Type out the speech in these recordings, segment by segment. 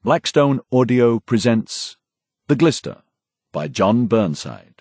Blackstone Audio presents The Glister by John Burnside.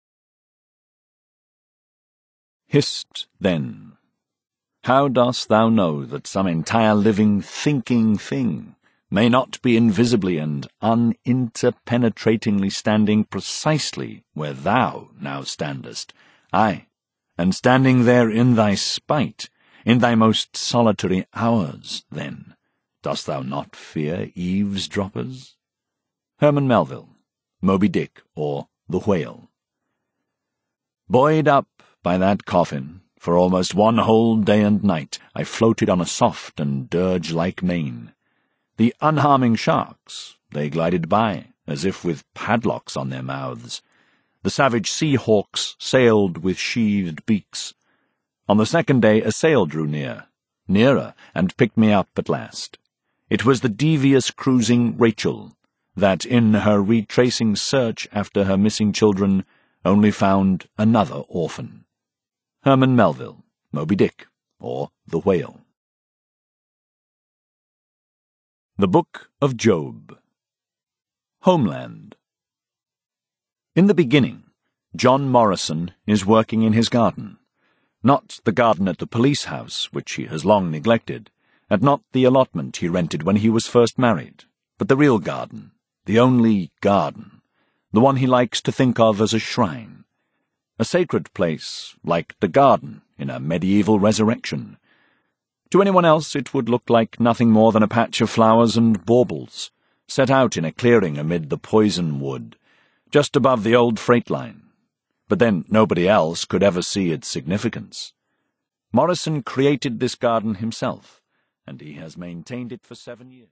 Hist, then, how dost thou know that some entire living, thinking thing may not be invisibly and uninterpenetratingly standing precisely where thou now standest, aye, and standing there in thy spite, in thy most solitary hours, then? Dost thou not fear eavesdroppers? Herman Melville, Moby Dick, or The Whale. Buoyed up by that coffin, for almost one whole day and night, I floated on a soft and dirge-like main. The unharming sharks, they glided by, as if with padlocks on their mouths. The savage sea-hawks sailed with sheathed beaks. On the second day a sail drew nearer, and picked me up at last. It was the devious cruising Rachel, that in her retracing search after her missing children only found another orphan. Herman Melville, Moby Dick, or The Whale. The Book of Job. Homeland. In the beginning, John Morrison is working in his garden. Not the garden at the police house, which he has long neglected, and not the allotment he rented when he was first married, but the real garden, the only garden, the one he likes to think of as a shrine, a sacred place like the garden in a medieval resurrection. To anyone else it would look like nothing more than a patch of flowers and baubles, set out in a clearing amid the poison wood, just above the old freight line. But then nobody else could ever see its significance. Morrison created this garden himself, and he has maintained it for 7 years.